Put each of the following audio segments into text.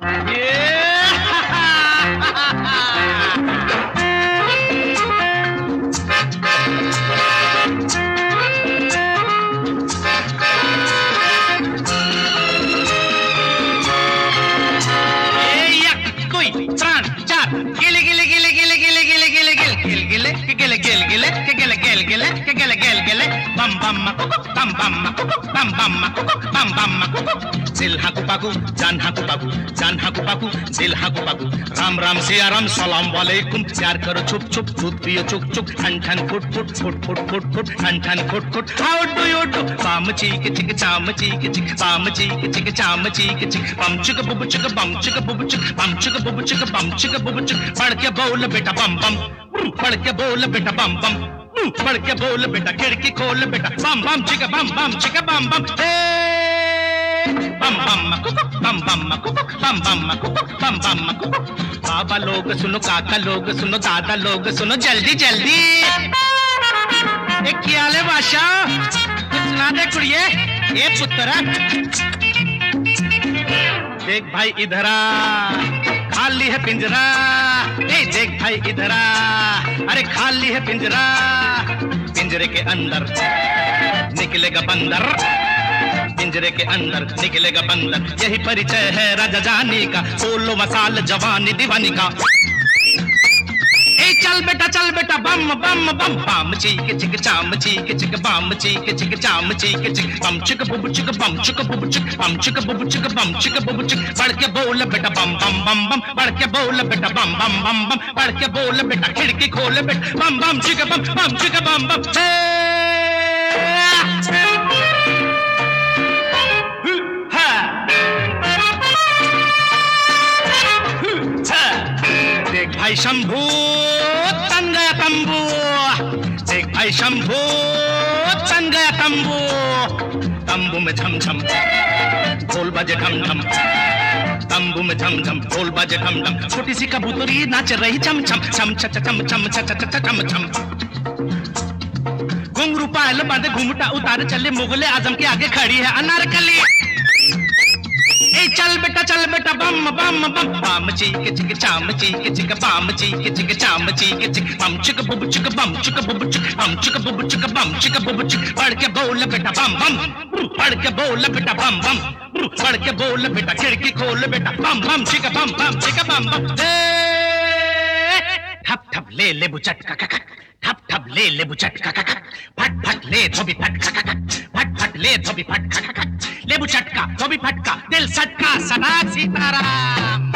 दिल हाकू पाकू जान हाकू पाकू जान हाकू पाकू दिल हाकू पाकू राम राम सिया राम सलाम वालेकुम प्यार करो छुप छुप दूध पियो चुक चुक ठन ठन फुट फुट फुट फुट फुट फुट ठन ठन फुट फुट हाउ डू यू डू बाम चीक चिक चाम चीक चिक बाम चीक चिक चाम चीक चिक बम चिक बुब चिक बम चिक बुब चिक बम चिक बुब चिक बम चिक बुब चिक पढ़ के बोल बेटा बम बम पढ़ के बोल बेटा बम बम पढ़ के बोल बेटा खिड़की खोल बेटा बम बम चिक बम बम बम बम बाबा लोग सुनो काका लोग सुनो दादा लोग सुनो जल्दी जल्दी एक ख्याल है बादशाह कुछ सुना दे कुड़िए ये पुत्रा देख भाई इधरा खाली है पिंजरा ए देख भाई इधरा अरे खाली है पिंजरा पिंजरे के अंदर निकलेगा बंदर पिंजरे के अंदर निकलेगा बंदर यही परिचय है राजा जानी का 16 साल जवानी दीवानी का ए चल बेटा बम बम बम बाम चीक चिक चाम चीक चिक बाम चीक चिक चाम चीक चिक बम चिक बुब चिक बम चिक बुब चिक बम चिक बुब चिक बम चिक बुब चिक बढ़ के बोल बेटा बम बम बम बम बढ़ के बोल बेटा बम बम बम बम बढ़ के बोल बेटा खिड़की खोल बेटा बम बम चिक बम बम देख भाई शंभू तन गया तंबू देख भाई शंभू तन गया तंबू तंबू में झम झम ढोल बजे ढम ढम तंबू में झम झम ढोल बजे ढम ढम छोटी सी कबूतरी नाच रही छम छम छम छम छम छम छम घुंघरू पायल बांधे घूमटा उतारे चले मुगले आजम के आगे खड़ी है अनारकली ए चल बेटा बम बम बम बाम चीक चिक चाम चीक चिक बाम चीक चिक चाम चीक चिक बम चिक बुब चिक बम चिक बुब चिक बम चिक बुब चिक बम चिक बुब चिक बढ़ के बोल बेटा बम बम बढ़ के बोल बेटा बम बम बढ़ के बोल बेटा खिड़की खोल बेटा बम बम चिक बम बम ठप ठप ले बुचट का ठप ठप ले बुचट का फट फट ले धोबी फट फट फट ले धोबी फट लेबू चटका धोबी फटका दिल सटका सदा सीताराम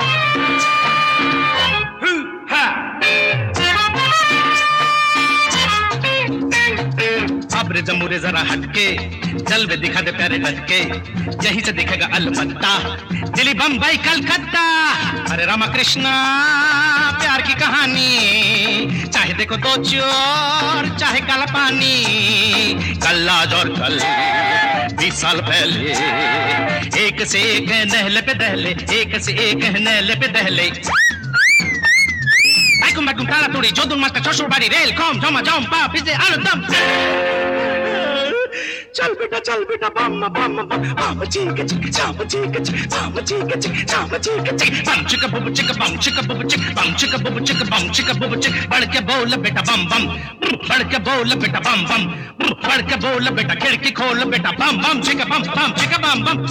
अब रे जमूरे जरा हटके जलवे दिखा दे प्यारे लटके यहीं से दिखेगा अलबत्ता दिल्ली बम्बई कलकत्ता अरे रामा कृष्णा प्यार की कहानी चाहे देखो दो चोर चाहे काला पानी कल आज और कल 20 साल पहले एक से एक नहले पे दहले एक से एक नहले पे दहले बैकुम तारा तुड़ी जोधुर माता चौशुर बाड़ी रेल कॉम जमा जाऊं पा पिज़्ज़े आलूदम चल बेटा बम बम बम बम चीक चिक चाम चीक चिक बम चीक चिक चाम चीक चिक बम चिक बुब चिक बम चिक बुब चिक बम चिक बुब चिक बम चिक बुब चिक बढ़ के बोल बेटा बम बम बढ़ के बोल बेटा बम बम बढ़ के बोल बेटा खिड़की खोल बेटा बम बम चिक बम बम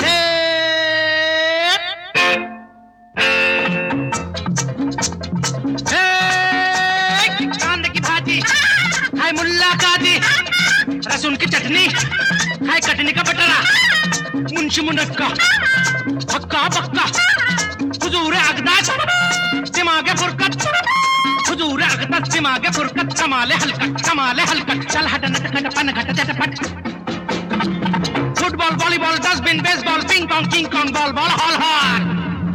कांदे की भाजी हाय मुल्ला काजी रसून की चटनी हाय कटनी का बटरा मुंशी मुनक्का हक्का बक्का हुजूर अगदास दिमागे फुरकत हुजूर अगदास दिमागे फुरकत कमाले हलकत चल हट नट खट पन घट चटपट football volleyball dustbin baseball ping pong King Kong ball ball hall hall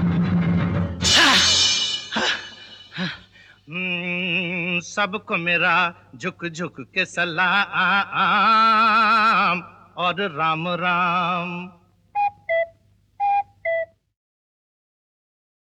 सबको मेरा झुक झुक के सलाम और राम राम।